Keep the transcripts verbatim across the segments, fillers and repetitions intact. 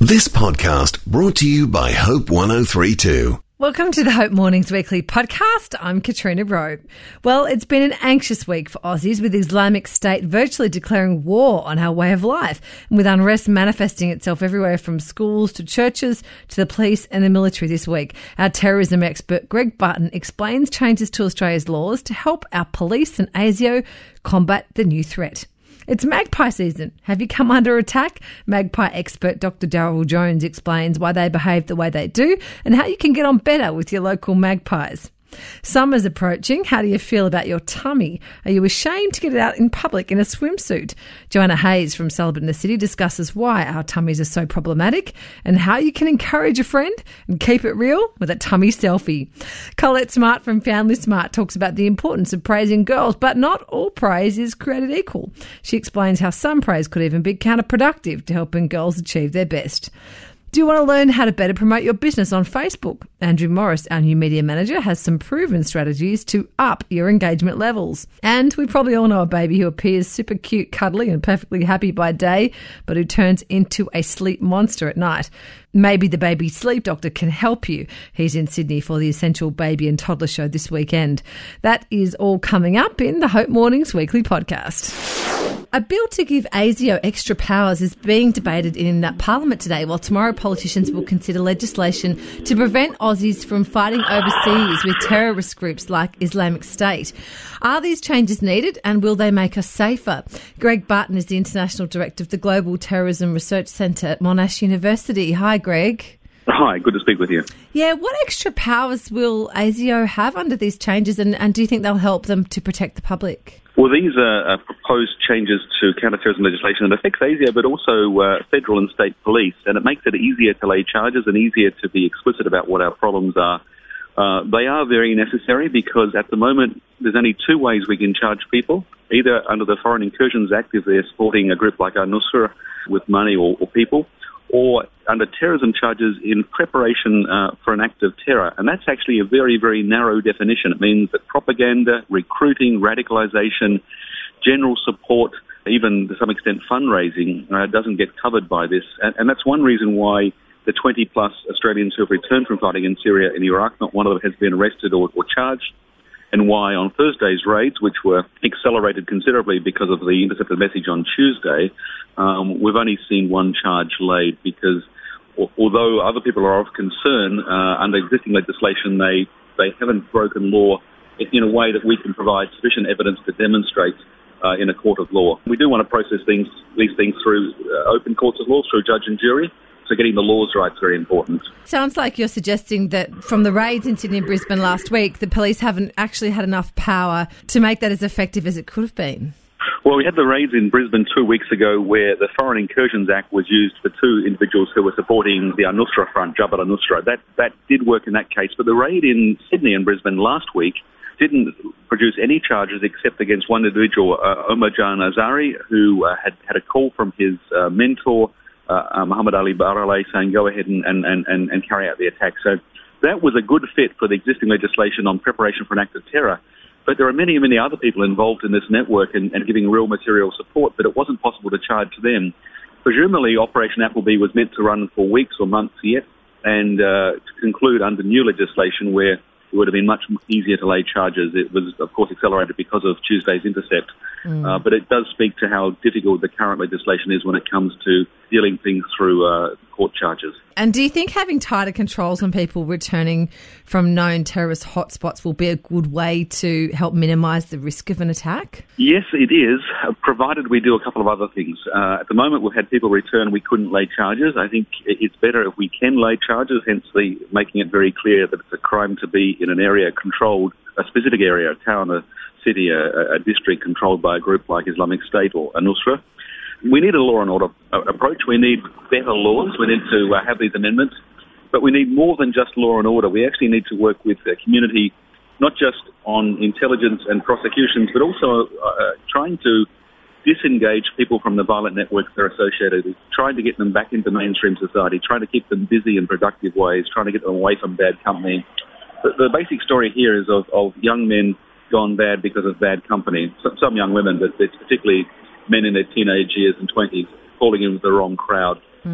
This podcast brought to you by Hope one oh three point two. Welcome to the Hope Mornings Weekly podcast. I'm Katrina Rowe. Well, it's been an anxious week for Aussies, with Islamic State virtually declaring war on our way of life, and with unrest manifesting itself everywhere from schools to churches to the police and the military this week. Our terrorism expert Greg Barton explains changes to Australia's laws to help our police and ASIO combat the new threat. It's magpie season. Have you come under attack? Magpie expert Doctor Daryl Jones explains why they behave the way they do and how you can get on better with your local magpies. Summer's approaching. How do you feel about your tummy? Are you ashamed to get it out in public in a swimsuit? Joanna Hayes from Sullivan in the City discusses why our tummies are so problematic and how you can encourage a friend and keep it real with a tummy selfie. Colette Smart from Family Smart talks about the importance of praising girls, but not all praise is created equal. She explains how some praise could even be counterproductive to helping girls achieve their best. Do you want to learn how to better promote your business on Facebook? Andrew Morris, our new media manager, has some proven strategies to up your engagement levels. And we probably all know a baby who appears super cute, cuddly and perfectly happy by day, but who turns into a sleep monster at night. Maybe the baby sleep doctor can help you. He's in Sydney for the Essential Baby and Toddler Show this weekend. That is all coming up in the Hope Mornings Weekly podcast. A bill to give ASIO extra powers is being debated in Parliament today, while tomorrow politicians will consider legislation to prevent Aussies from fighting overseas with terrorist groups like Islamic State. Are these changes needed, and will they make us safer? Greg Barton is the International Director of the Global Terrorism Research Centre at Monash University. Hi, Greg. Hi, good to speak with you. Yeah, what extra powers will ASIO have under these changes, and, and do you think they'll help them to protect the public? Well, these are uh, proposed changes to counter-terrorism legislation that affects ASIO, but also uh, federal and state police, and it makes it easier to lay charges and easier to be explicit about what our problems are. Uh, they are very necessary because at the moment there's only two ways we can charge people, either under the Foreign Incursions Act if they're supporting a group like al-Nusra with money or, or people, or under terrorism charges in preparation uh, for an act of terror. And that's actually a very, very narrow definition. It means that propaganda, recruiting, radicalisation, general support, even to some extent fundraising, uh, doesn't get covered by this. And, and that's one reason why the twenty plus Australians who have returned from fighting in Syria and Iraq, not one of them has been arrested or, or charged, and why on Thursday's raids, which were accelerated considerably because of the intercepted message on Tuesday, um, we've only seen one charge laid because al- although other people are of concern, uh, under existing legislation, they, they haven't broken law in a way that we can provide sufficient evidence to demonstrate uh, in a court of law. We do want to process things, these things through uh, open courts of law, through judge and jury. So getting the laws right is very important. Sounds like you're suggesting that from the raids in Sydney and Brisbane last week, the police haven't actually had enough power to make that as effective as it could have been. Well, we had the raids in Brisbane two weeks ago where the Foreign Incursions Act was used for two individuals who were supporting the al-Nusra Front, Jabhat al-Nusra. That, that did work in that case. But the raid in Sydney and Brisbane last week didn't produce any charges except against one individual, uh, Omar Jan Azari, who uh, had had a call from his uh, mentor, Uh, uh, Muhammad Ali Baralay, saying go ahead and, and, and, and carry out the attack. So that was a good fit for the existing legislation on preparation for an act of terror. But there are many, many other people involved in this network and, and giving real material support, but it wasn't possible to charge them. Presumably Operation Appleby was meant to run for weeks or months yet, and uh, to conclude under new legislation where it would have been much easier to lay charges. It was, of course, accelerated because of Tuesday's intercept. Mm. Uh, but it does speak to how difficult the current legislation is when it comes to dealing things through uh, court charges. And do you think having tighter controls on people returning from known terrorist hotspots will be a good way to help minimise the risk of an attack? Yes, it is, provided we do a couple of other things. Uh, at the moment, we've had people return, we couldn't lay charges. I think it's better if we can lay charges, hence the making it very clear that it's a crime to be in an area controlled, a specific area, a town, a city, a, a district controlled by a group like Islamic State or al-Nusra. We need a law and order approach. We need better laws. We need to uh, have these amendments. But we need more than just law and order. We actually need to work with the community, not just on intelligence and prosecutions, but also uh, trying to disengage people from the violent networks they're associated with, trying to get them back into mainstream society, trying to keep them busy in productive ways, trying to get them away from bad company. The, the basic story here is of, of young men gone bad because of bad company. So, some young women, but it's particularly men in their teenage years and twenties falling in with the wrong crowd. Mm.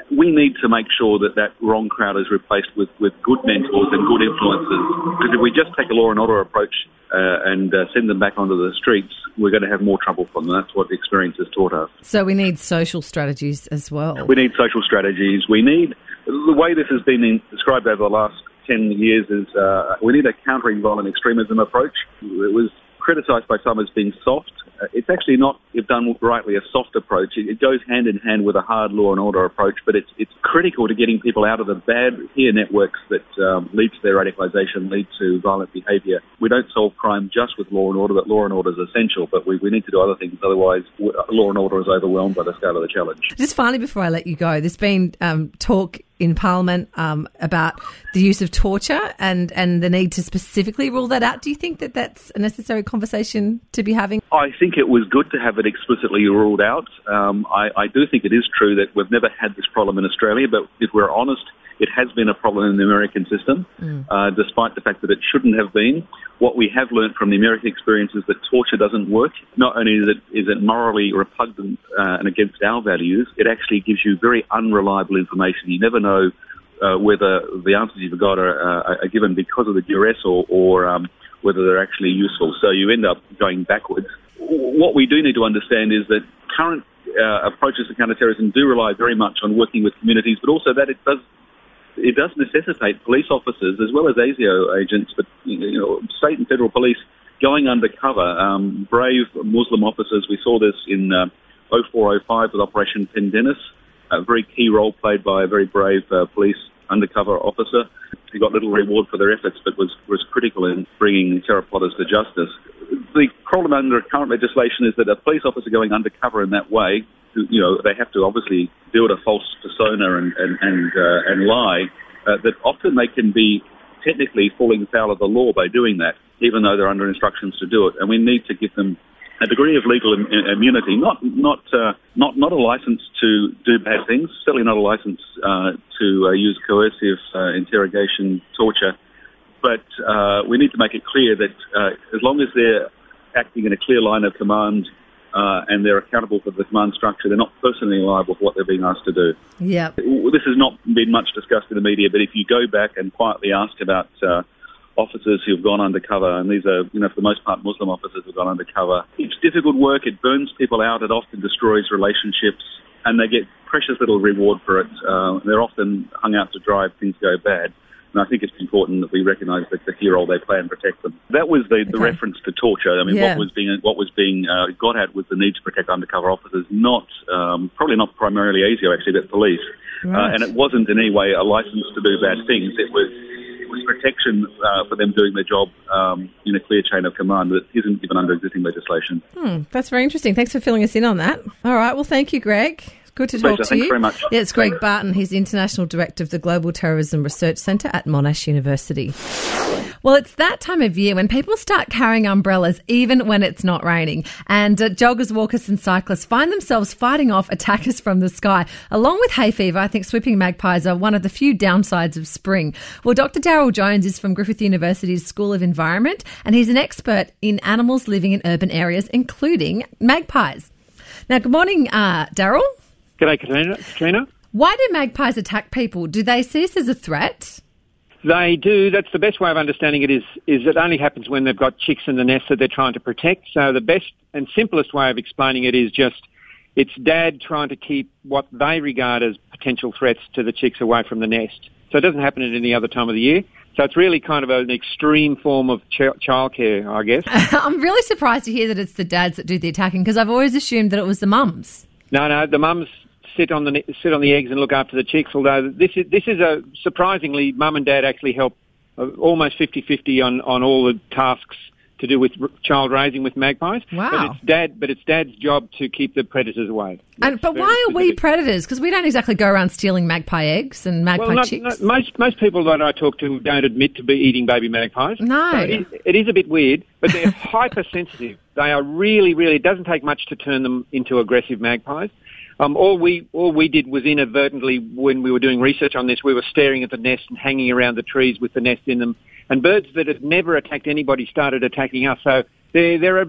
we need to make sure that that wrong crowd is replaced with, with good mentors and good influences. Because if we just take a law and order approach uh, and uh, send them back onto the streets, we're going to have more trouble from them. That's what the experience has taught us. So we need social strategies as well. We need social strategies. We need, the way this has been in, described over the last ten years is uh, we need a countering violent extremism approach. It was criticised by some as being soft. Uh, it's actually not, if done rightly, a soft approach. It, it goes hand in hand with a hard law and order approach, but it's it's critical to getting people out of the bad peer networks that um, lead to their radicalisation, lead to violent behaviour. We don't solve crime just with law and order, but law and order is essential, but we, we need to do other things. Otherwise, law and order is overwhelmed by the scale of the challenge. Just finally, before I let you go, there's been um, talk in Parliament um, about the use of torture and, and the need to specifically rule that out. Do you think that that's a necessary conversation to be having? I think it was good to have it explicitly ruled out. Um, I, I do think it is true that we've never had this problem in Australia, but if we're honest, it has been a problem in the American system, mm. uh, despite the fact that it shouldn't have been. What we have learned from the American experience is that torture doesn't work. Not only is it, is it morally repugnant uh, and against our values, it actually gives you very unreliable information. You never know uh, whether the answers you've got are, uh, are given because of the duress or, or um, whether they're actually useful. So you end up going backwards. What we do need to understand is that current uh, approaches to counterterrorism do rely very much on working with communities, but also that it does It does necessitate police officers as well as A S I O agents, but you know, state and federal police going undercover. Um, brave Muslim officers. We saw this in uh, oh four oh five with Operation Pendennis. A very key role played by a very brave uh, police undercover officer who got little reward for their efforts, but was was critical in bringing terror plotters to justice. The problem under current legislation is that a police officer going undercover in that way, you know, they have to obviously build a false persona and and and, uh, and lie. Uh, that often they can be technically falling foul of the law by doing that, even though they're under instructions to do it. And we need to give them a degree of legal im- immunity, not not uh, not not a license to do bad things, certainly not a license uh, to uh, use coercive uh, interrogation, torture. But uh, we need to make it clear that uh, as long as they're acting in a clear line of command uh, and they're accountable for the command structure, they're not personally liable for what they're being asked to do. Yeah. This has not been much discussed in the media, but if you go back and quietly ask about uh, officers who've gone undercover, and these are, you know, for the most part, Muslim officers who've gone undercover, it's difficult work, it burns people out, it often destroys relationships, and they get precious little reward for it. Uh, they're often hung out to dry if things go bad. And I think it's important that we recognise the, the key role they play and protect them. That was the, the okay. reference to torture. I mean, yeah. what was being what was being uh, got at was the need to protect undercover officers, not um, probably not primarily A S I O actually, but police. Right. Uh, and it wasn't in any way a licence to do bad things. It was it was protection uh, for them doing their job um, in a clear chain of command that isn't given under existing legislation. Hmm, that's very interesting. Thanks for filling us in on that. All right. Well, thank you, Greg. Good to talk Pleasure. to Thanks you. very much. Yeah, it's Greg Barton. He's the International Director of the Global Terrorism Research Centre at Monash University. Well, it's that time of year when people start carrying umbrellas even when it's not raining. And uh, joggers, walkers and cyclists find themselves fighting off attackers from the sky. Along with hay fever, I think sweeping magpies are one of the few downsides of spring. Well, Doctor Daryl Jones is from Griffith University's School of Environment, and he's an expert in animals living in urban areas, including magpies. Now, good morning, uh, Daryl. G'day, Katrina. Katrina. Why do magpies attack people? Do they see us as a threat? They do. That's the best way of understanding it is, is it only happens when they've got chicks in the nest that they're trying to protect. So the best and simplest way of explaining it is just it's dad trying to keep what they regard as potential threats to the chicks away from the nest. So it doesn't happen at any other time of the year. So it's really kind of an extreme form of ch- childcare, I guess. I'm really surprised to hear that it's the dads that do the attacking because I've always assumed that it was the mums. No, no, the mums sit on the sit on the eggs and look after the chicks. Although this is this is a surprisingly, mum and dad actually help uh, almost fifty-fifty on, on all the tasks to do with r- child raising with magpies. Wow! But it's dad, but it's dad's job to keep the predators away. And, but why are we predators? Because we don't exactly go around stealing magpie eggs and magpie well, not, chicks. Not, most most people that I talk to don't admit to be eating baby magpies. No, so it, is, it is a bit weird, but they're hypersensitive. They are really, really. It doesn't take much to turn them into aggressive magpies. Um, all we all we did was inadvertently, when we were doing research on this, we were staring at the nest and hanging around the trees with the nest in them. And birds that had never attacked anybody started attacking us. So they're, they're a bit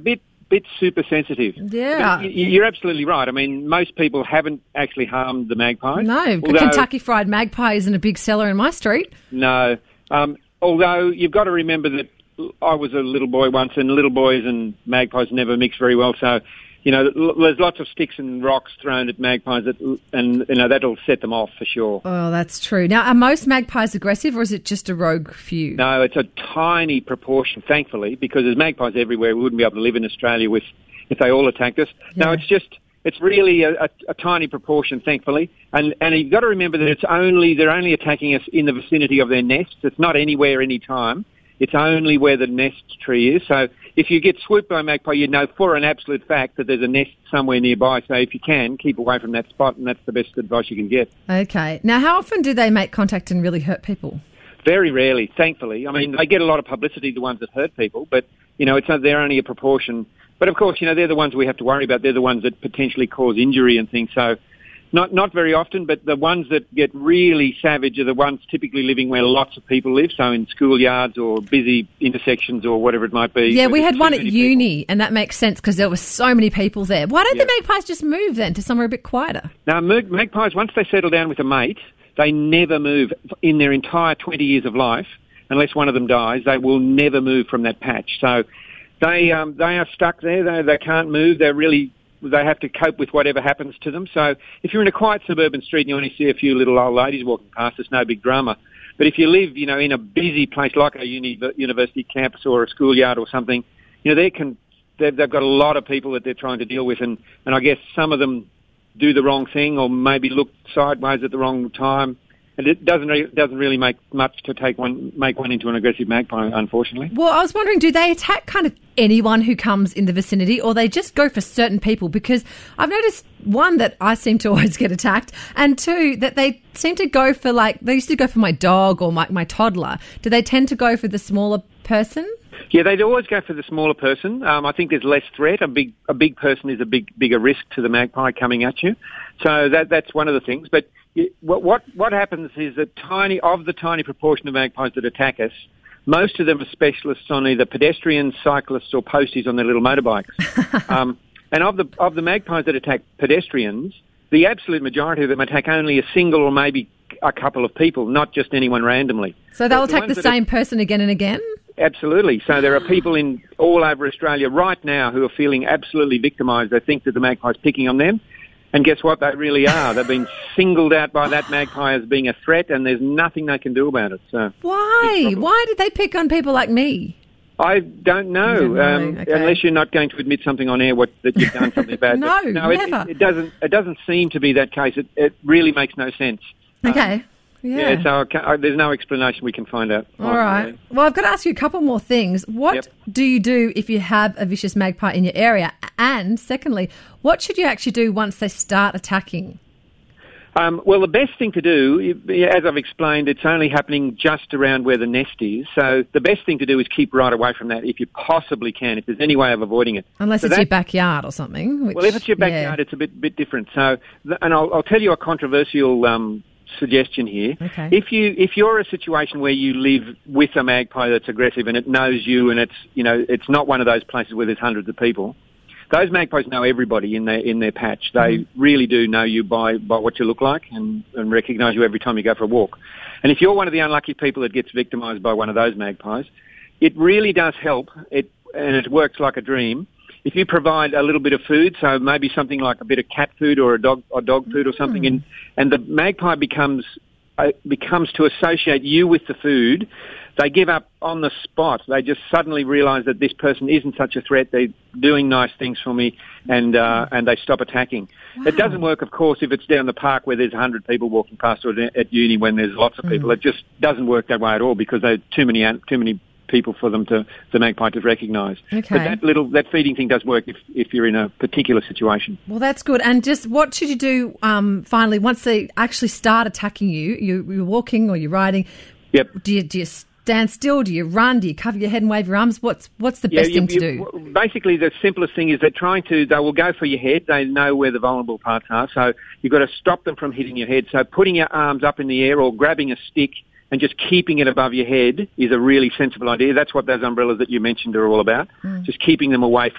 bit super sensitive. Yeah. You, you're absolutely right. I mean, most people haven't actually harmed the magpie. No, although, Kentucky Fried Magpie isn't a big seller in my street. No. Um, although you've got to remember that I was a little boy once, and little boys and magpies never mix very well, so... You know, there's lots of sticks and rocks thrown at magpies, that, and you know that'll set them off for sure. Oh, that's true. Now, are most magpies aggressive, or is it just a rogue few? No, it's a tiny proportion, thankfully, because there's magpies everywhere. We wouldn't be able to live in Australia with if they all attacked us. Yeah. No, it's just it's really a, a, a tiny proportion, thankfully, and and you've got to remember that it's only they're only attacking us in the vicinity of their nests. It's not anywhere, any time. It's only where the nest tree is. So if you get swooped by a magpie, you know for an absolute fact that there's a nest somewhere nearby. So if you can, keep away from that spot, and that's the best advice you can get. Okay. Now, how often do they make contact and really hurt people? Very rarely, thankfully. I mean, they get a lot of publicity, the ones that hurt people, but, you know, it's they're only a proportion. But, of course, you know, they're the ones we have to worry about. They're the ones that potentially cause injury and things. So Not not very often, but the ones that get really savage are the ones typically living where lots of people live, so in schoolyards or busy intersections or whatever it might be. Yeah, we had one at uni, people. and that makes sense because there were so many people there. Why don't Yeah. the magpies just move then to somewhere a bit quieter? Now, mag- magpies, once they settle down with a mate, they never move in their entire twenty years of life, unless one of them dies. They will never move from that patch. So they um, they are stuck there. They, they can't move. They're really... They have to cope with whatever happens to them. So if you're in a quiet suburban street and you only see a few little old ladies walking past, it's no big drama. But if you live, you know, in a busy place like a uni- university campus or a schoolyard or something, you know, they can, they've, they've got a lot of people that they're trying to deal with, and, and I guess some of them do the wrong thing or maybe look sideways at the wrong time. And it doesn't re- doesn't really make much to take one make one into an aggressive magpie, unfortunately. Well, I was wondering, do they attack kind of anyone who comes in the vicinity, or they just go for certain people? Because I've noticed, one, that I seem to always get attacked, and two, that they seem to go for, like, they used to go for my dog or my, my toddler. Do they tend to go for the smaller person? Yeah, they'd always go for the smaller person. Um, I think there's less threat. A big a big person is a big bigger risk to the magpie coming at you. So that that's one of the things. But you, what, what what happens is that tiny of the tiny proportion of magpies that attack us, most of them are specialists on either pedestrians, cyclists, or posties on their little motorbikes. um, and of the of the magpies that attack pedestrians, the absolute majority of them attack only a single or maybe a couple of people, not just anyone randomly. So they'll the attack the same person again and again? Absolutely. So there are people in all over Australia right now who are feeling absolutely victimised. They think that the magpie's picking on them. And guess what? They really are. They've been singled out by that magpie as being a threat, and there's nothing they can do about it. So why? Why did they pick on people like me? I don't know. You don't know. Um, Okay. Unless you're not going to admit something on air what, that you've done something bad. No, But no, never. It, it doesn't. It doesn't seem to be that case. It, it really makes no sense. Okay. Um, Yeah. Yeah, so I ca- I, there's no explanation we can find out. All right. Well, I've got to ask you a couple more things. What Yep. do you do if you have a vicious magpie in your area? And secondly, what should you actually do once they start attacking? Um, well, the best thing to do, as I've explained, it's only happening just around where the nest is. So the best thing to do is keep right away from that if you possibly can, if there's any way of avoiding it. Unless So it's that- your backyard or something. Which, Well, if it's your backyard, yeah. it's a bit bit different. So, th- and I'll, I'll tell you a controversial um, suggestion here. Okay. If you if you're in a situation where you live with a magpie that's aggressive and it knows you, and it's you know it's not one of those places where there's hundreds of people. Those magpies know everybody in their in their patch. They mm-hmm. really do know you by, by what you look like and, and recognise you every time you go for a walk. And if you're one of the unlucky people that gets victimised by one of those magpies, it really does help. It and it works like a dream. If you provide a little bit of food, so maybe something like a bit of cat food or a dog or dog food or something, mm. and and the magpie becomes uh, becomes to associate you with the food. They give up on the spot. They just suddenly realise that this person isn't such a threat. They're doing nice things for me, and uh, and they stop attacking. Wow. It doesn't work, of course, if it's down the park where there's one hundred people walking past, or at uni when there's lots of people. Mm. It just doesn't work that way at all because there are too many too many people for them to the magpie to recognise. Okay. But that little that feeding thing does work if if you're in a particular situation. Well, that's good. And just what should you do um, finally once they actually start attacking you? you? You're walking or you're riding. Yep. Do you do you stand still? Do you run? Do you cover your head and wave your arms? What's what's the yeah, best you, thing to you, do? Basically, the simplest thing is they're trying to. They will go for your head. They know where the vulnerable parts are. So you've got to stop them from hitting your head. So putting your arms up in the air or grabbing a stick and just keeping it above your head is a really sensible idea. That's what those umbrellas that you mentioned are all about. Mm. Just keeping them away from,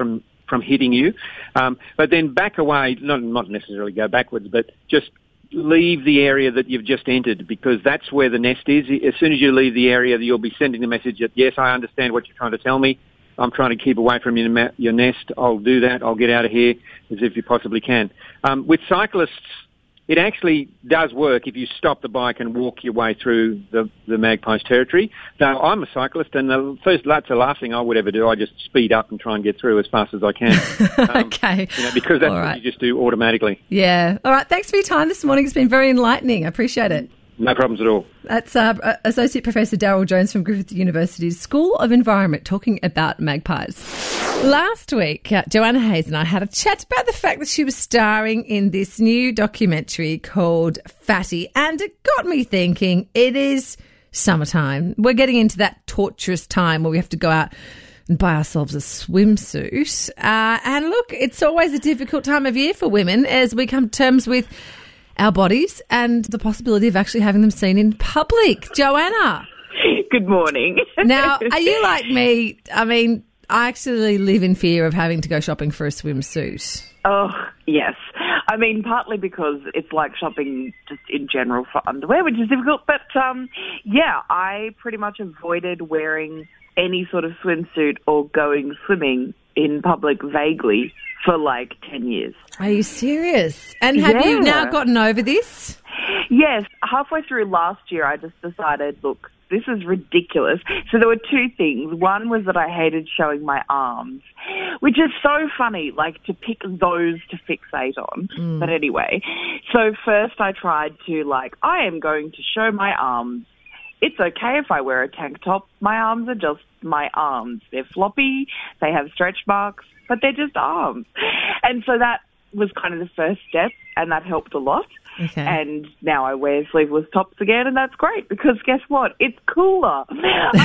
from hitting you. Um, but then back away, not, not necessarily go backwards, but just leave the area that you've just entered, because that's where the nest is. As soon as you leave the area, you'll be sending the message that, yes, I understand what you're trying to tell me. I'm trying to keep away from your, your nest. I'll do that. I'll get out of here as if you possibly can. Um, with cyclists, it actually does work if you stop the bike and walk your way through the, the magpie's territory. Now, I'm a cyclist, and the first, that's the last thing I would ever do. I just speed up and try and get through as fast as I can. Um, okay. You know, because that's All right. what you just do automatically. Yeah. All right. Thanks for your time this morning. It's been very enlightening. I appreciate it. No problems at all. That's uh, Associate Professor Daryl Jones from Griffith University's School of Environment talking about magpies. Last week, uh, Joanna Hayes and I had a chat about the fact that she was starring in this new documentary called Fatty, and it got me thinking, it is summertime. We're getting into that torturous time where we have to go out and buy ourselves a swimsuit. Uh, and look, it's always a difficult time of year for women as we come to terms with our bodies and the possibility of actually having them seen in public. Joanna. Good morning. Now, are you like me? I mean, I actually live in fear of having to go shopping for a swimsuit. Oh, yes. I mean, partly because it's like shopping just in general for underwear, which is difficult. But, um, yeah, I pretty much avoided wearing any sort of swimsuit or going swimming in public vaguely for like ten years. Are you serious? And have Yeah. you now gotten over this? Yes. Halfway through last year, I just decided, look, this is ridiculous. So there were two things. One was that I hated showing my arms, which is so funny, like to pick those to fixate on. Mm. But anyway, so first I tried to like, I am going to show my arms. It's okay if I wear a tank top. My arms are just my arms. They're floppy, they have stretch marks, but they're just arms. And so that was kind of the first step, and that helped a lot. Okay. And now I wear sleeveless tops again, and that's great because guess what? It's cooler. Um,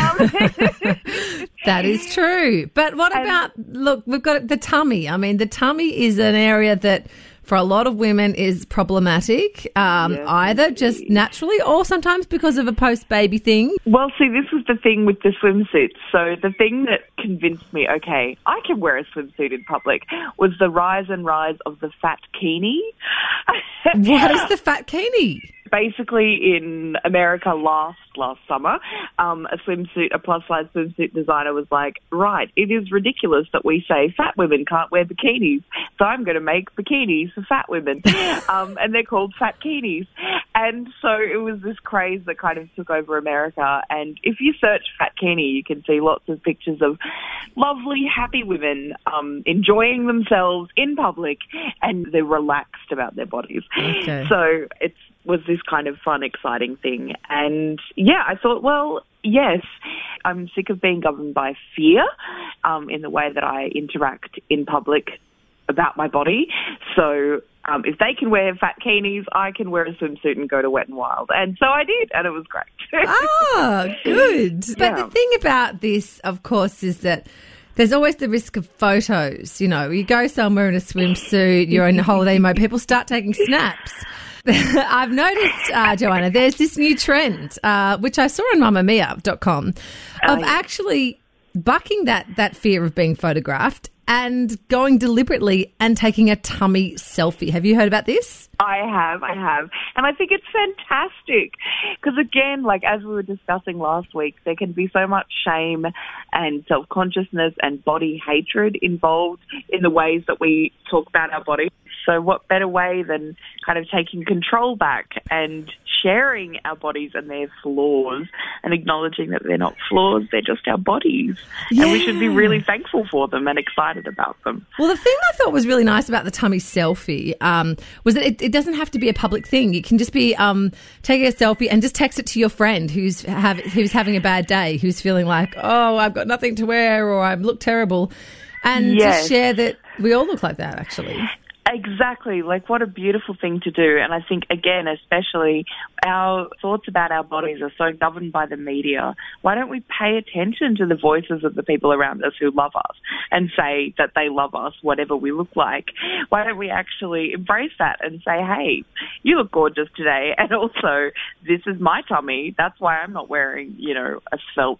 that is true. But what and, about, look, we've got the tummy. I mean, the tummy is an area that for a lot of women is problematic, um, yes, either just naturally or sometimes because of a post-baby thing. Well, see, this was the thing with the swimsuits. So the thing that convinced me, okay, I can wear a swimsuit in public, was the rise and rise of the fatkini. What is the fatkini? Basically, in America last last summer, um, a swimsuit, a plus-size swimsuit designer was like, right, it is ridiculous that we say fat women can't wear bikinis, so I'm going to make bikinis for fat women. um, and they're called fatkinis. And so it was this craze that kind of took over America. And if you search fatkini, you can see lots of pictures of lovely, happy women um, enjoying themselves in public, and they're relaxed about their bodies. Okay. So it's was this kind of fun, exciting thing. And yeah, I thought, well, yes, I'm sick of being governed by fear um, in the way that I interact in public about my body. So um, if they can wear fatkinis, I can wear a swimsuit and go to Wet and Wild. And so I did, and it was great. Oh, good. But Yeah. the thing about this, of course, is that there's always the risk of photos. You know, you go somewhere in a swimsuit, you're in holiday mode, people start taking snaps. I've noticed, uh, Joanna, there's this new trend, uh, which I saw on mamma mia dot com, of Oh, yeah. actually bucking that, that fear of being photographed and going deliberately and taking a tummy selfie. Have you heard about this? I have, I have. And I think it's fantastic because, again, like as we were discussing last week, there can be so much shame and self-consciousness and body hatred involved in the ways that we talk about our bodies. So what better way than kind of taking control back and sharing our bodies and their flaws and acknowledging that they're not flaws, they're just our bodies. Yeah. And we should be really thankful for them and excited about them. Well, the thing I thought was really nice about the tummy selfie um, was that it, it doesn't have to be a public thing. It can just be um, taking a selfie and just text it to your friend who's have, who's having a bad day, who's feeling like, oh, I've got nothing to wear or I look terrible, and Yes. just share that we all look like that, actually. Exactly. Like, what a beautiful thing to do. And I think, again, especially our thoughts about our bodies are so governed by the media. Why don't we pay attention to the voices of the people around us who love us and say that they love us, whatever we look like? Why don't we actually embrace that and say, hey, you look gorgeous today. And also, this is my tummy. That's why I'm not wearing, you know, a svelte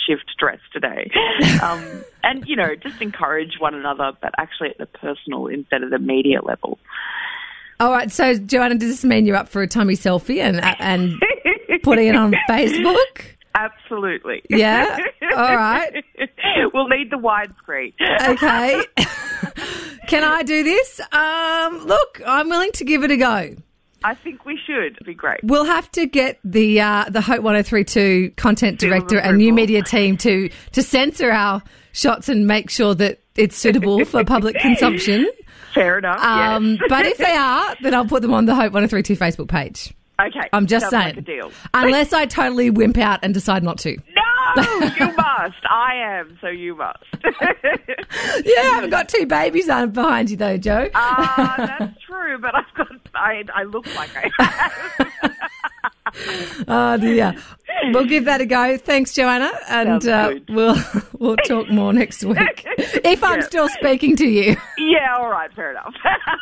makeshift dress today. Um, and, you know, just encourage one another, but actually at the personal instead of the media level. All right, so Joanna, does this mean you're up for a tummy selfie and and putting it on Facebook? Absolutely. Yeah? All right. We'll need the widescreen. Okay. Can I do this? Um, look, I'm willing to give it a go. I think we should. It'd be great. We'll have to get the uh, the Hope one oh three two content director Seal of and new approval. media team to, to censor our shots and make sure that it's suitable for public consumption. Fair enough, Um, yes. But if they are, then I'll put them on the Hope one oh three two Facebook page. Okay. I'm just sounds saying. Like a deal. Unless I totally wimp out and decide not to. No, you must. I am, so you must. Yeah, I haven't got two babies on behind you though, Joe. Ah, uh, that's true, but I've got. I, I look like I have. Oh dear. We'll give that a go. Thanks, Joanna, and Sounds uh, good. we'll we'll talk more next week if I'm Yeah. still speaking to you. Yeah, all right, fair enough.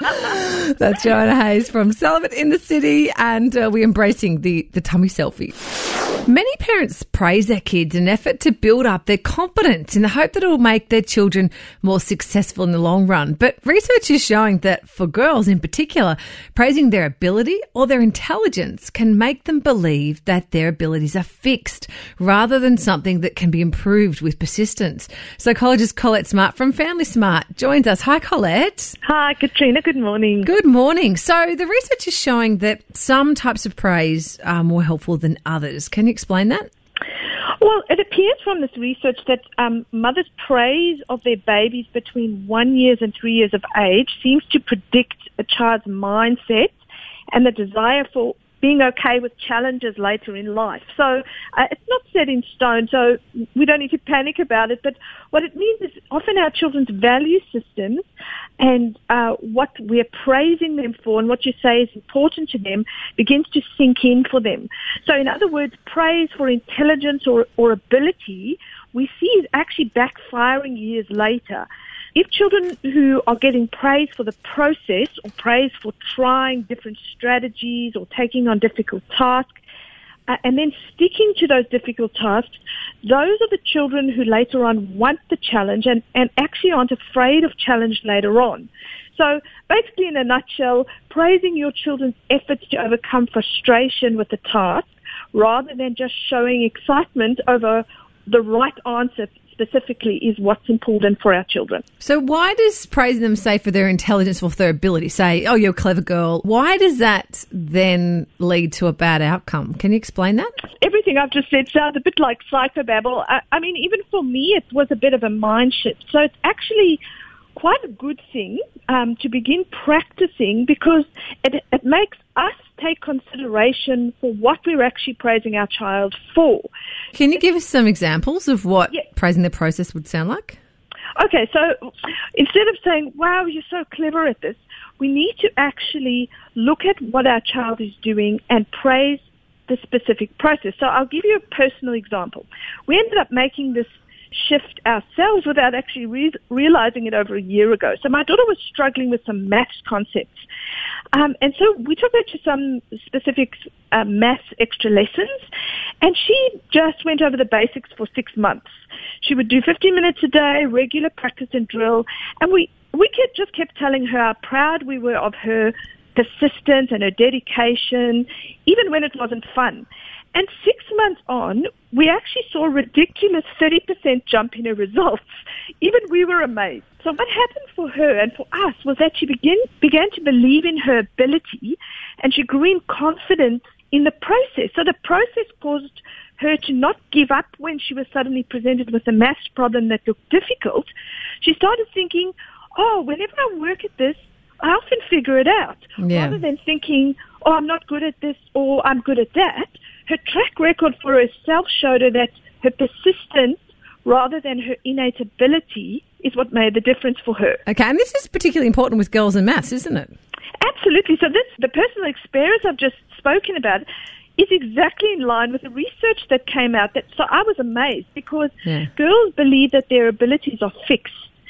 That's Joanna Hayes from Sullivan in the City, and uh, we're embracing the, the tummy selfie. Many parents praise their kids in an effort to build up their confidence in the hope that it will make their children more successful in the long run. But research is showing that for girls in particular, praising their ability or their intelligence can make them believe that their abilities are fixed rather than something that can be improved with persistence. Psychologist Colette Smart from Family Smart joins us. Hi, Colette. Hi, Katrina. Good morning. Good morning. So the research is showing that some types of praise are more helpful than others. Can you explain that? Well, it appears from this research that um, mothers' praise of their babies between one year and three years of age seems to predict a child's mindset and the desire for being okay with challenges later in life. So uh, it's not set in stone, so we don't need to panic about it. But what it means is often our children's value systems and uh, what we're praising them for and what you say is important to them begins to sink in for them. So in other words, praise for intelligence or, or ability we see is actually backfiring years later. If children who are getting praise for the process or praise for trying different strategies or taking on difficult tasks, uh, and then sticking to those difficult tasks, those are the children who later on want the challenge and, and actually aren't afraid of challenge later on. So basically, in a nutshell, praising your children's efforts to overcome frustration with the task rather than just showing excitement over the right answer specifically is what's important for our children. So why does praising them, say, for their intelligence or for their ability, say, oh, you're a clever girl, why does that then lead to a bad outcome? Can you explain that? Everything I've just said sounds a bit like psychobabble. I, I mean, even for me, it was a bit of a mind shift. So it's actually quite a good thing um, to begin practicing because it, it makes us take consideration for what we're actually praising our child for. Can you give us some examples of what Yeah. praising the process would sound like? Okay, so instead of saying, wow, you're so clever at this, we need to actually look at what our child is doing and praise the specific process. So I'll give you a personal example. We ended up making this shift ourselves without actually re- realizing it over a year ago. So my daughter was struggling with some maths concepts. Um, and so we took her to some specific uh, maths extra lessons, and she just went over the basics for six months. She would do fifteen minutes a day, regular practice and drill, and we, we kept, just kept telling her how proud we were of her persistence and her dedication, even when it wasn't fun. And six months on, we actually saw a ridiculous thirty percent jump in her results. Even we were amazed. So what happened for her and for us was that she began, began to believe in her ability, and she grew in confidence in the process. So the process caused her to not give up when she was suddenly presented with a maths problem that looked difficult. She started thinking, oh, whenever I work at this, I often figure it out. Yeah. Rather than thinking, oh, I'm not good at this or I'm good at that. Her track record for herself showed her that her persistence rather than her innate ability is what made the difference for her. Okay, and this is particularly important with girls in maths, isn't it? Absolutely. So this, the personal experience I've just spoken about is exactly in line with the research that came out. That, so I was amazed because Yeah. girls believe that their abilities are fixed.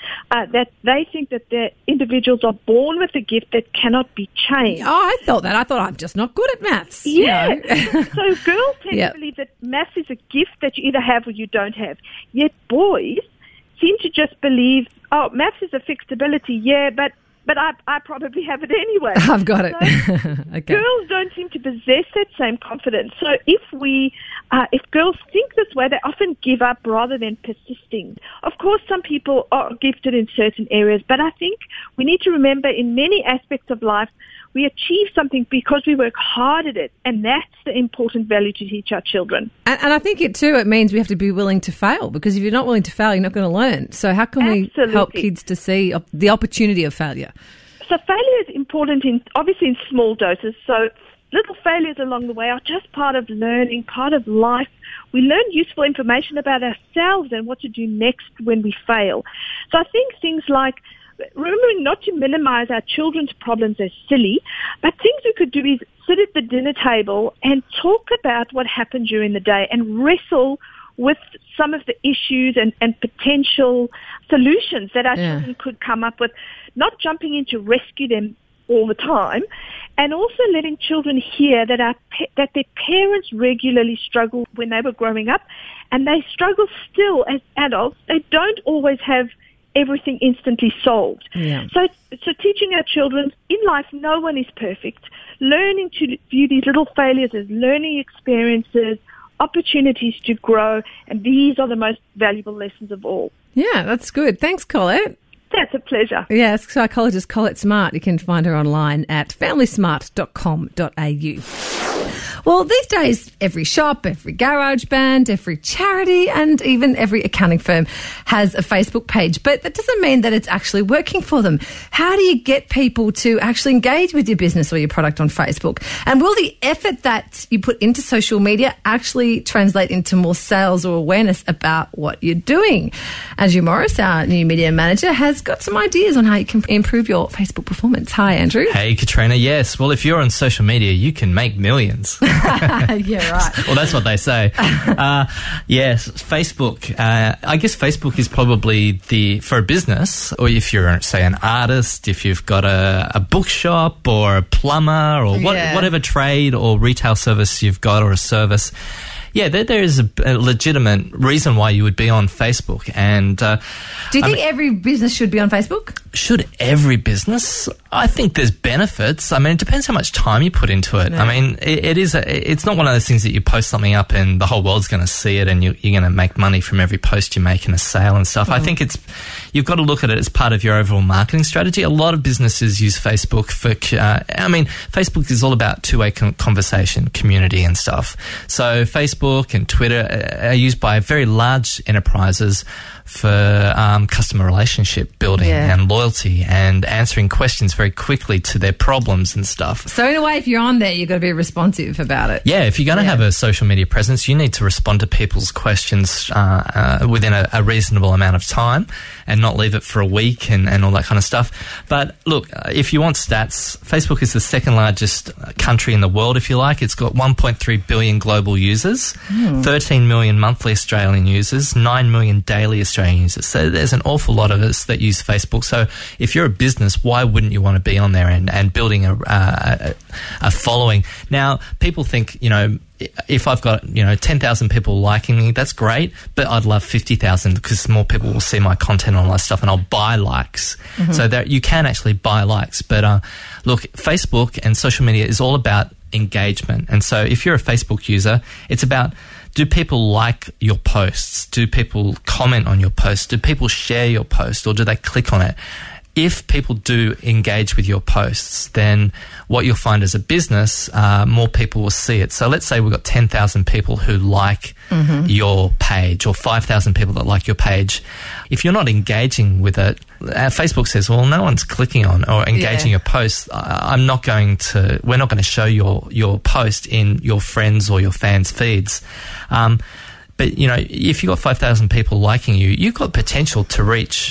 uh, that they think that the individuals are born with a gift that cannot be changed. Oh, I thought that. I thought I'm just not good at maths. Yeah. You know? So girls tend Yep. to believe that maths is a gift that you either have or you don't have. Yet boys seem to just believe, oh, maths is a fixed ability, yeah, but but I, I probably have it anyway. I've got it. So Okay. girls don't seem to possess that same confidence. So if we, uh, if girls think this way, they often give up rather than persisting. Of course, some people are gifted in certain areas, but I think we need to remember in many aspects of life, we achieve something because we work hard at it, and that's the important value to teach our children. And, and I think it too, it means we have to be willing to fail, because if you're not willing to fail, you're not going to learn. So how can Absolutely. we help kids to see op- the opportunity of failure? So failure is important in, obviously in small doses. So little failures along the way are just part of learning, part of life. We learn useful information about ourselves and what to do next when we fail. So I think things like remembering not to minimize our children's problems as silly, but things we could do is sit at the dinner table and talk about what happened during the day and wrestle with some of the issues and, and potential solutions that our Yeah. children could come up with, not jumping in to rescue them all the time, and also letting children hear that our pa- that their parents regularly struggled when they were growing up, and they struggle still as adults. They don't always have everything instantly solved. Yeah. So, so teaching our children in life, no one is perfect. Learning to view these little failures as learning experiences, opportunities to grow, and these are the most valuable lessons of all. Yeah, that's good. Thanks, Colette. That's a pleasure. Yes, psychologist Colette Smart. You can find her online at family smart dot com dot a u. Well, these days, every shop, every garage band, every charity, and even every accounting firm has a Facebook page. But that doesn't mean that it's actually working for them. How do you get people to actually engage with your business or your product on Facebook? And will the effort that you put into social media actually translate into more sales or awareness about what you're doing? Andrew Morris, our new media manager, has got some ideas on how you can improve your Facebook performance. Hi, Andrew. Hey, Katrina. Yes. Well, if you're on social media, you can make millions. Yeah, right. Well, that's what they say. Uh, yes, Facebook. Uh, I guess Facebook is probably the, for a business, or if you're, say, an artist, if you've got a, a bookshop or a plumber or what, Yeah. whatever trade or retail service you've got or a service. Yeah, there, there is a, a legitimate reason why you would be on Facebook. And uh, Do you I think mean, every business should be on Facebook? should every business? I think there's benefits. I mean, it depends how much time you put into it. Yeah. I mean, it, it is. A, it's not one of those things that you post something up and the whole world's going to see it, and you, you're going to make money from every post you make in a sale and stuff. Mm. I think it's you've got to look at it as part of your overall marketing strategy. A lot of businesses use Facebook for. Uh, I mean, Facebook is all about two-way con- conversation, community, and stuff. So Facebook and Twitter are used by very large enterprises for um, customer relationship building Yeah. and loyalty and answering questions very quickly to their problems and stuff. So in a way, if you're on there, you've got to be responsive about it. Yeah, if you're going to Yeah. have a social media presence, you need to respond to people's questions uh, uh, within a, a reasonable amount of time and not leave it for a week and, and all that kind of stuff. But look, uh, if you want stats, Facebook is the second largest country in the world, if you like. It's got one point three billion global users, Mm. thirteen million monthly Australian users, nine million daily Australian users. So there's an awful lot of us that use Facebook. So if you're a business, why wouldn't you want to be on there and, and building a, uh, a following? Now, people think, you know, if I've got, you know, ten thousand people liking me, that's great, but I'd love fifty thousand because more people will see my content and all that stuff, and I'll buy likes. Mm-hmm. So that you can actually buy likes. But uh, look, Facebook and social media is all about engagement. And so if you're a Facebook user, it's about, do people like your posts? Do people comment on your posts? Do people share your post, or do they click on it? If people do engage with your posts, then what you'll find as a business, uh, more people will see it. So let's say we've got ten thousand people who like mm-hmm. your page, or five thousand people that like your page. If you're not engaging with it, uh, Facebook says, well, no one's clicking on or engaging Yeah. your post. I, I'm not going to, we're not going to show your, your post in your friends or your fans' feeds. Um, but, you know, if you've got five thousand people liking you, you've got potential to reach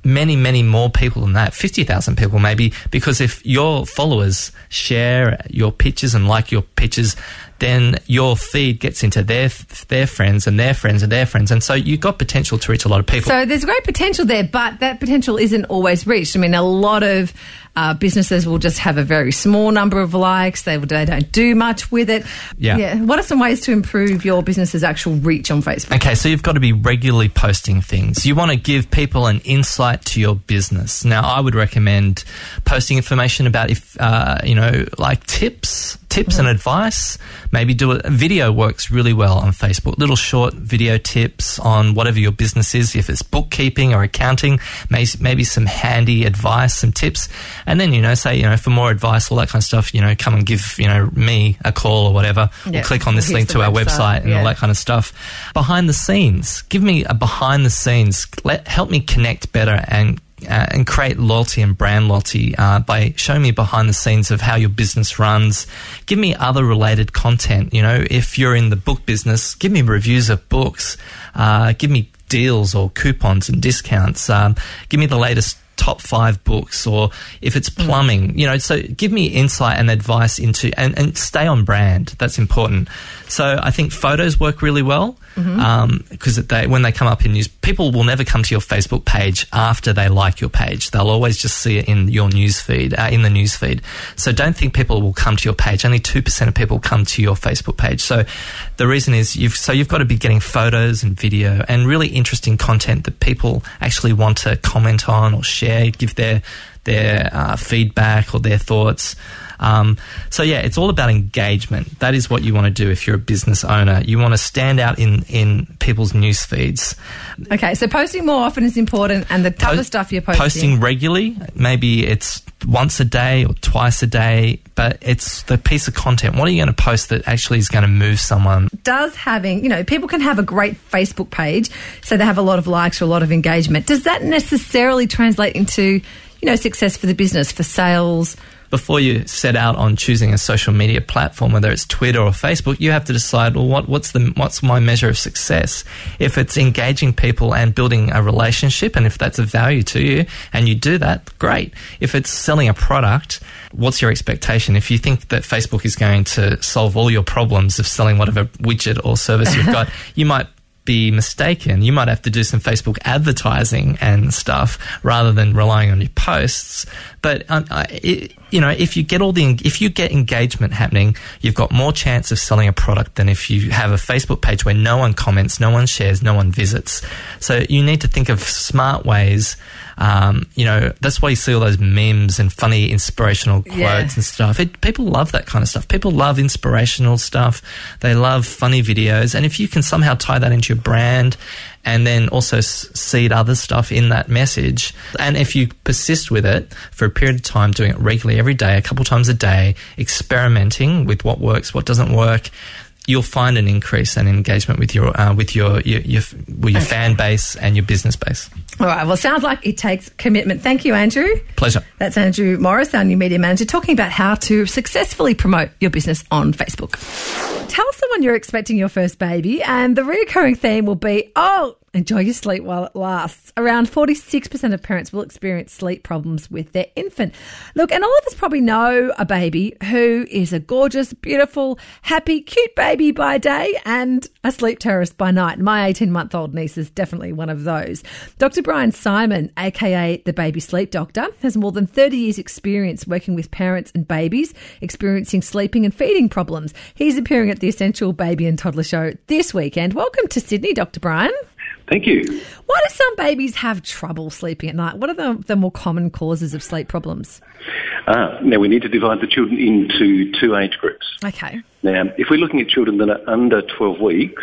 many, many more people than that, fifty thousand people maybe, because if your followers share your pictures and like your pictures, then your feed gets into their their friends and their friends and their friends. And so you've got potential to reach a lot of people. So there's great potential there, but that potential isn't always reached. I mean, a lot of uh, businesses will just have a very small number of likes. They, they don't do much with it. Yeah. yeah. What are some ways to improve your business's actual reach on Facebook? Okay, so you've got to be regularly posting things. You want to give people an insight to your business. Now, I would recommend posting information about, if uh, you know, like tips, tips mm-hmm. and advice. Maybe do a video works really well on Facebook. Little short video tips on whatever your business is. If it's bookkeeping or accounting, maybe, maybe some handy advice, some tips. And then, you know, say, you know, for more advice, all that kind of stuff, you know, come and give, you know, me a call or whatever. Yeah. Or click on this Here's link to website. our website and yeah. all that kind of stuff. Behind the scenes. Give me a behind the scenes. Let, help me connect better and Uh, and create loyalty and brand loyalty uh, by showing me behind the scenes of how your business runs. Give me other related content. You know, if you're in the book business, give me reviews of books. Uh, give me deals or coupons and discounts. Um, give me the latest top five books, or if it's plumbing, you know, so give me insight and advice into, and, and stay on brand. That's important. So I think photos work really well because mm-hmm. um, they, when they come up in news, people will never come to your Facebook page after they like your page. They'll always just see it in your news feed, uh, in the news feed. So don't think people will come to your page. Only two percent of people come to your Facebook page. So the reason is you've, so you've got to be getting photos and video and really interesting content that people actually want to comment on or share, give their their uh, feedback or their thoughts. Um, so yeah, it's all about engagement. That is what you want to do if you're a business owner. You want to stand out in, in people's news feeds. Okay, so posting more often is important, and the type Po- of stuff you're posting. Posting regularly, maybe it's once a day or twice a day, but it's the piece of content. What are you going to post that actually is going to move someone? Does having, you know, people can have a great Facebook page, so they have a lot of likes or a lot of engagement. Does that necessarily translate into, you know, success for the business, for sales? Before you set out on choosing a social media platform, whether it's Twitter or Facebook, you have to decide, well, what, what's the what's my measure of success? If it's engaging people and building a relationship, and if that's of value to you, and you do that, great. If it's selling a product, what's your expectation? If you think that Facebook is going to solve all your problems of selling whatever widget or service you've got, you might be mistaken. You might have to do some Facebook advertising and stuff rather than relying on your posts. But um, it, you know, if you get all the if you get engagement happening, you've got more chance of selling a product than if you have a Facebook page where no one comments, no one shares, no one visits. So you need to think of smart ways. Um, you know, that's why you see all those memes and funny inspirational quotes yeah. and stuff. It, people love that kind of stuff. People love inspirational stuff. They love funny videos. And if you can somehow tie that into your brand and then also s- seed other stuff in that message, and if you persist with it for a period of time, doing it regularly every day, a couple times a day, experimenting with what works, what doesn't work, you'll find an increase in engagement with your uh, with your your, your, with your fan base and your business base. All right. Well, sounds like it takes commitment. Thank you, Andrew. Pleasure. That's Andrew Morris, our new media manager, talking about how to successfully promote your business on Facebook. Tell someone you're expecting your first baby, and the recurring theme will be, oh, enjoy your sleep while it lasts. Around forty-six percent of parents will experience sleep problems with their infant. Look, and all of us probably know a baby who is a gorgeous, beautiful, happy, cute baby by day and a sleep terrorist by night. My eighteen-month-old niece is definitely one of those. Doctor Brian Simon, aka the Baby Sleep Doctor, has more than thirty years experience working with parents and babies experiencing sleeping and feeding problems. He's appearing at the Essential Baby and Toddler Show this weekend. Welcome to Sydney, Doctor Brian. Thank you. Why do some babies have trouble sleeping at night? What are the, the more common causes of sleep problems? Uh, now, we need to divide the children into two age groups. Okay. Now, if we're looking at children that are under twelve weeks,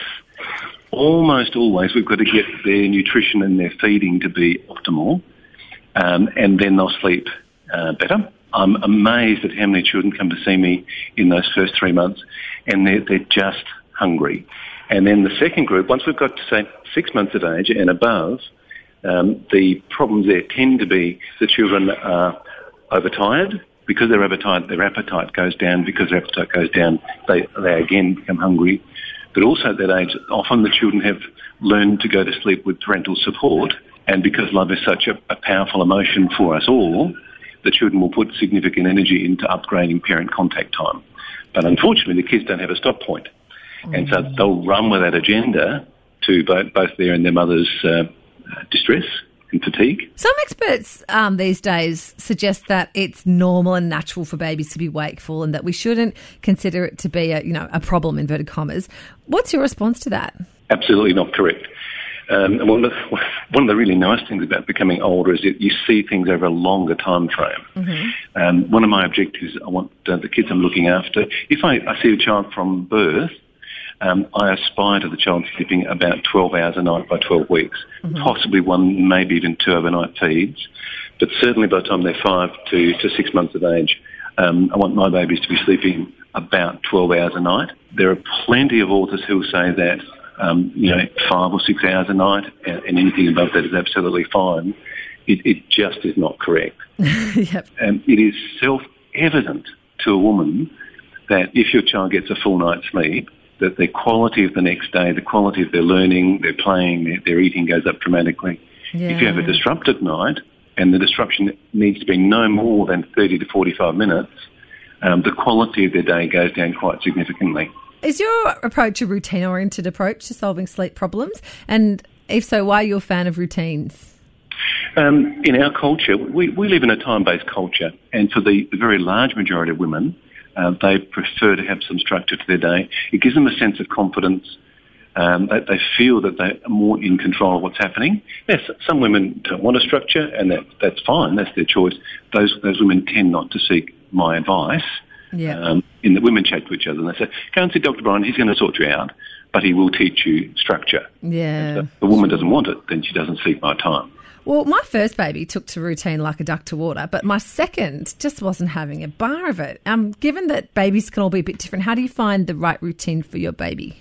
almost always we've got to get their nutrition and their feeding to be optimal, um, and then they'll sleep uh, better. I'm amazed at how many children come to see me in those first three months, and they're, they're just hungry. And then the second group, once we've got to, say, six months of age and above, um, the problems there tend to be the children are overtired. Because they're overtired, their appetite goes down. Because their appetite goes down, they, they again become hungry. But also at that age, often the children have learned to go to sleep with parental support, And because love is such a, a powerful emotion for us all, the children will put significant energy into upgrading parent contact time. But unfortunately, the kids don't have a stop point. Mm. And so they'll run with that agenda to both, both their and their mother's uh, distress and fatigue. Some experts um, these days suggest that it's normal and natural for babies to be wakeful and that we shouldn't consider it to be a, you know, a problem, inverted commas. What's your response to that? Absolutely not correct. Um, and one of, the, one of the really nice things about becoming older is that you see things over a longer time frame. Mm-hmm. Um, one of my objectives, I want uh, the kids I'm looking after, if I, I see a child from birth, um, I aspire to the child sleeping about twelve hours a night by twelve weeks, mm-hmm. possibly one, maybe even two overnight feeds. But certainly by the time they're five to, to six months of age, um, I want my babies to be sleeping about twelve hours a night. There are plenty of authors who will say that Um, you know, five or six hours a night, and, and anything above that is absolutely fine. It, it just is not correct. Yep. And it is self-evident to a woman that if your child gets a full night's sleep, that the quality of the next day, the quality of their learning, their playing, their, their eating goes up dramatically. Yeah. If you have a disrupted night, and the disruption needs to be no more than thirty to forty-five minutes, um, the quality of their day goes down quite significantly. Is your approach a routine-oriented approach to solving sleep problems? And if so, why are you a fan of routines? Um, in our culture, we, we live in a time-based culture, and for the, the very large majority of women, uh, they prefer to have some structure to their day. It gives them a sense of confidence. Um, they, they feel that they're more in control of what's happening. Yes, some women don't want a structure, and that, that's fine. That's their choice. Those, those women tend not to seek my advice. Yeah. Um, in that women chat to each other and they say, go and see Doctor Brian, he's going to sort you out, but he will teach you structure. Yeah. So if the woman doesn't want it, then she doesn't seek my time. Well, my first baby took to routine like a duck to water, but my second just wasn't having a bar of it. Um, given that babies can all be a bit different, how do you find the right routine for your baby?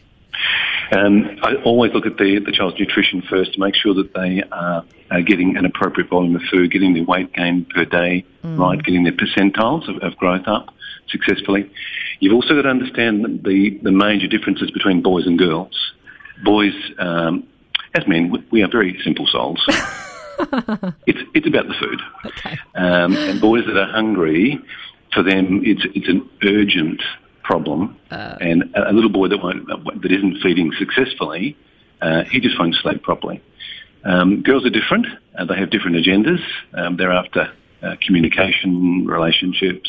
Um, I always look at the, the child's nutrition first to make sure that they are, are getting an appropriate volume of food, getting their weight gain per day, mm. right, getting their percentiles of, of growth up successfully. You've also got to understand the, the major differences between boys and girls. Boys, um, as men, we are very simple souls. it's it's about the food. Okay. Um, and boys that are hungry, for them, it's it's an urgent problem. Uh, and a, a little boy that won't that isn't feeding successfully, uh, he just won't sleep properly. Um, girls are different. Uh, they have different agendas. Um, they're after uh, communication, relationships.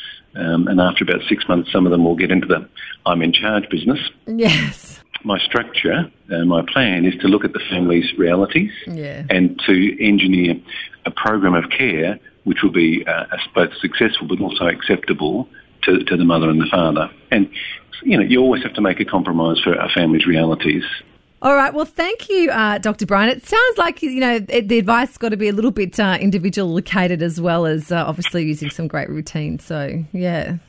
Um, and after about six months, some of them will get into the I'm in charge business. Yes. My structure, uh, my plan is to look at the family's realities yeah. and to engineer a program of care which will be uh, both successful but also acceptable to, to the mother and the father. And, you know, you always have to make a compromise for a family's realities. All right. Well, thank you, uh, Doctor Brian. It sounds like, you know, it, the advice has got to be a little bit uh, individual located as well as uh, obviously using some great routines. So, yeah.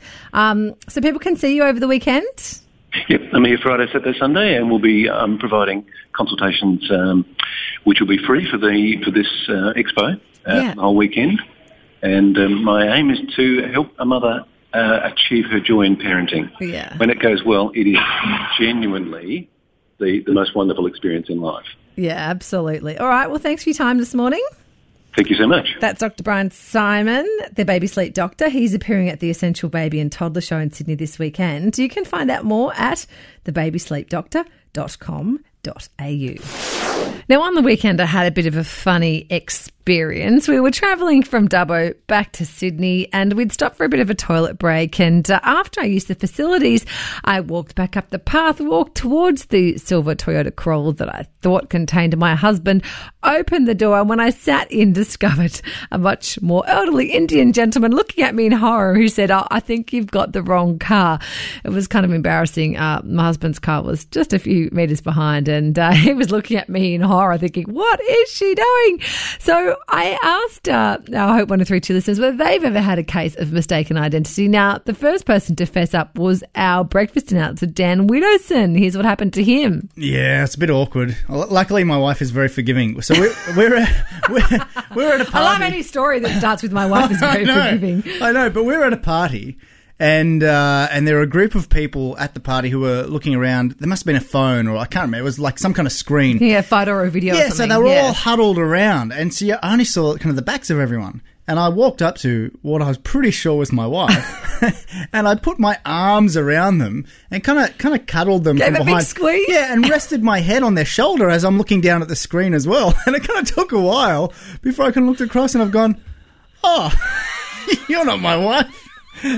Um, so people can see you over the weekend? Yep. I'm here Friday, Saturday, Sunday, and we'll be um, providing consultations um, which will be free for the for this uh, expo uh, yeah. the whole weekend. And um, my aim is to help a mother uh, achieve her joy in parenting. Yeah. When it goes well, it is genuinely The, the most wonderful experience in life. Yeah, absolutely. All right. Well, thanks for your time this morning. Thank you so much. That's Doctor Brian Simon, the baby sleep doctor. He's appearing at the Essential Baby and Toddler Show in Sydney this weekend. You can find out more at the baby sleep doctor dot com dot a u. Now, on the weekend, I had a bit of a funny experience. We were travelling from Dubbo back to Sydney and we'd stopped for a bit of a toilet break. And uh, after I used the facilities, I walked back up the path, walked towards the silver Toyota Corolla that I thought contained my husband, opened the door, and when I sat in, discovered a much more elderly Indian gentleman looking at me in horror who said, oh, I think you've got the wrong car. It was kind of embarrassing. Uh, my husband's car was just a few metres behind and uh, he was looking at me in horror thinking, what is she doing? So I asked uh, our Hope one oh three two listeners whether they've ever had a case of mistaken identity. Now, the first person to fess up was our breakfast announcer, Dan Widowson. Here's what happened to him. Yeah, it's a bit awkward. Luckily, my wife is very forgiving. So we're we're at, we're, we're at a party. I love any story that starts with my wife is very I know, forgiving. I know, but we're at a party And uh, and there were a group of people at the party who were looking around. There must have been a phone, or I can't remember. It was like some kind of screen. Yeah, photo or a video Yeah, or so something. they were yeah. all huddled around. And so I only saw kind of the backs of everyone. And I walked up to what I was pretty sure was my wife. And I put my arms around them and kind of kind of cuddled them Gave from a big behind. squeeze? Yeah, and rested my head on their shoulder as I'm looking down at the screen as well. And it kind of took a while before I kind of looked across and I've gone, oh, you're not my wife. And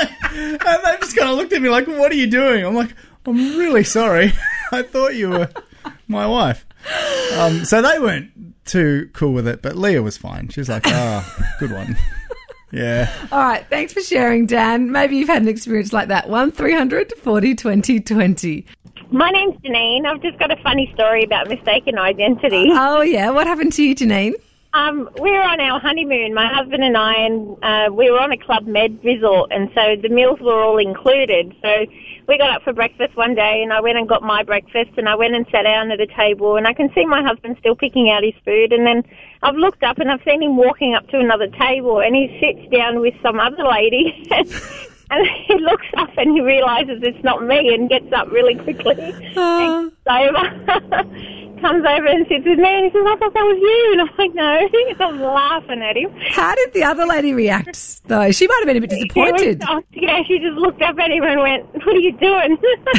they just kind of looked at me like, what are you doing? I'm like, I'm really sorry. I thought you were my wife. Um, so they weren't too cool with it, but Leah was fine. She was like, ah, oh, good one. Yeah. All right, thanks for sharing, Dan. Maybe you've had an experience like that. one three hundred forty twenty twenty. My name's Janine. I've just got a funny story about mistaken identity. Oh, yeah. What happened to you, Janine? Um, we were on our honeymoon, my husband and I, and uh, we were on a Club Med resort, and so the meals were all included. So we got up for breakfast one day, and I went and got my breakfast, and I went and sat down at a table, and I can see my husband still picking out his food, and then I've looked up, and I've seen him walking up to another table, and he sits down with some other lady, and he looks up, and he realises it's not me, and gets up really quickly, Uh. and over. Comes over and sits with me and he says, I thought that was you. And I'm like, no. I'm laughing at him. How did the other lady react, though? She might have been a bit disappointed. She was, yeah, she just looked up at him and went, what are you doing?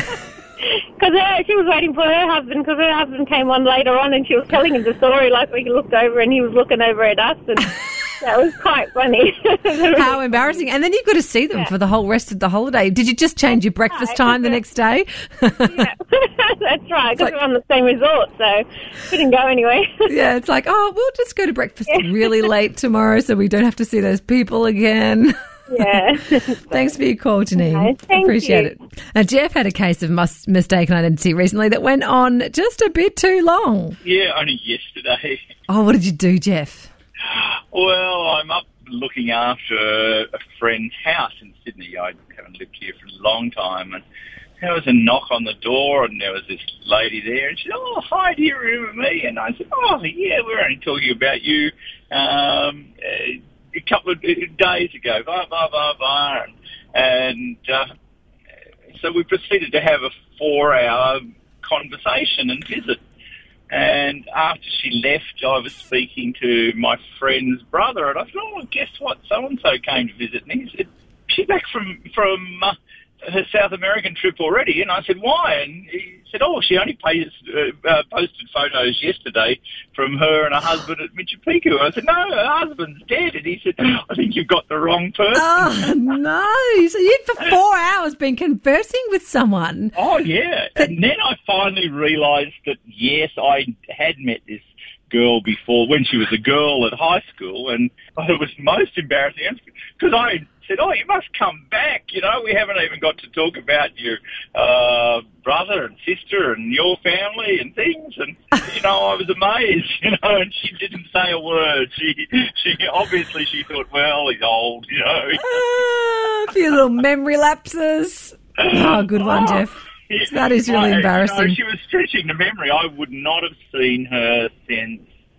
Because she was waiting for her husband, because her husband came on later on and she was telling him the story, like we looked over and he was looking over at us, and that was quite funny. How embarrassing. And then you've got to see them Yeah. for the whole rest of the holiday. Did you just change your breakfast Right. time the next day? Yeah. That's right, because like- we're on the same resort, so couldn't go anyway. Yeah, it's like, oh, we'll just go to breakfast really late tomorrow so we don't have to see those people again. Yeah. Thanks for your call, Janine. Okay, thank Appreciate you. it. Now, Jeff had a case of mus- mistaken identity recently that went on just a bit too long. Yeah, only yesterday. Oh, what did you do, Jeff? Well, I'm up looking after a friend's house in Sydney. I haven't lived here for a long time, and there was a knock on the door, and there was this lady there, and she said, oh, hi, do you remember me? And I said, oh, yeah, we were only talking about you um, a couple of days ago, blah, blah, blah, blah. And, and uh, so we proceeded to have a four-hour conversation and visit. And after she left, I was speaking to my friend's brother, and I said, oh, guess what? So-and-so came to visit. And he said, she's back from, from uh, her South American trip already. And I said, why? And he said, oh, she only pays, uh, uh, posted photos yesterday from her and her husband at Machu Picchu. I said, no, her husband's dead. And he said, I think you've got the wrong person. Oh, no. So you'd for four hours been conversing with someone. Oh, yeah. And then I finally realised that, yes, I had met this girl before when she was a girl at high school, and it was most embarrassing because I said, oh, you must come back, you know, we haven't even got to talk about your uh, brother and sister and your family and things, and, you know, I was amazed, you know, and she didn't say a word. She, she obviously she thought, well, he's old, you know. Ah, a few little memory lapses. Oh, good one, Oh, Jeff. That is really I- embarrassing. You know, she was stretching the memory. I would not have seen her since,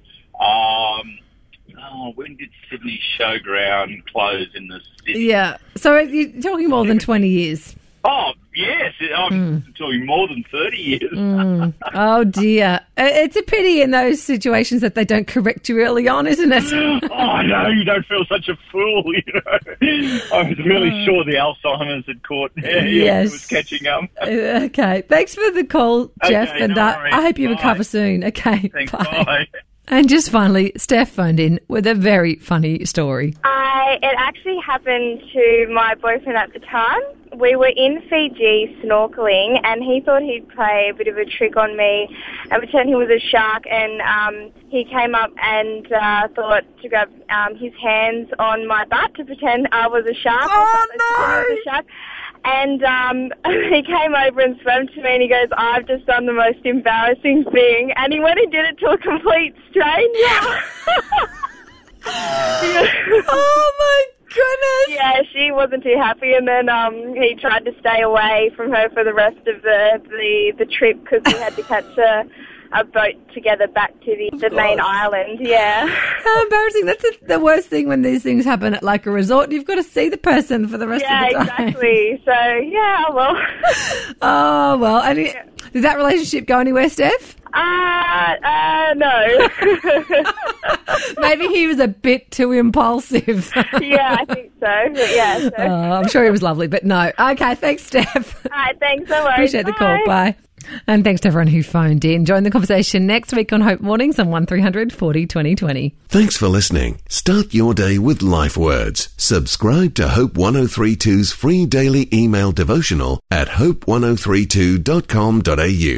um, oh, when did Sydney Showground close in the city? Yeah. So you're talking more than twenty years. Oh, yes. I'm talking more than thirty years. Mm. Oh, dear. Uh, It's a pity in those situations that they don't correct you early on, isn't it? Oh, no, you don't feel such a fool, you know. I was really sure the Alzheimer's had caught me. Yeah, Yes. It was catching up. Uh, Okay. Thanks for the call, Jeff, Okay, and no uh, worries. I hope you Bye. recover soon. Okay. Thanks, bye. bye. And just finally, Steph phoned in with a very funny story. I, it actually happened to my boyfriend at the time. We were in Fiji snorkeling, and he thought he'd play a bit of a trick on me and pretend he was a shark, and um, he came up and uh, thought to grab um, his hands on my butt to pretend I was a shark. Oh, or no! I was a shark. And um, he came over and swam to me, and he goes, I've just done the most embarrassing thing. And he went and did it to a complete stranger. Oh, my goodness. Yeah, she wasn't too happy, and then um, he tried to stay away from her for the rest of the the, the trip because he had to catch a, a boat together back to the, the main island. Yeah. How embarrassing. That's the, the worst thing when these things happen at like a resort. You've got to see the person for the rest yeah, of the time. Exactly. So, yeah, well. Oh, well. And it, did that relationship go anywhere, Steph? Uh, uh, no. Maybe he was a bit too impulsive. Yeah, I think so. But yeah. So. Oh, I'm sure he was lovely, but no. Okay, thanks, Steph. All right, thanks so much. Appreciate Bye. the call. Bye. And thanks to everyone who phoned in. Join the conversation next week on Hope Mornings on one three hundred forty twenty twenty. Thanks for listening. Start your day with life words. Subscribe to Hope ten thirty-two's free daily email devotional at hope ten thirty-two dot com dot a u.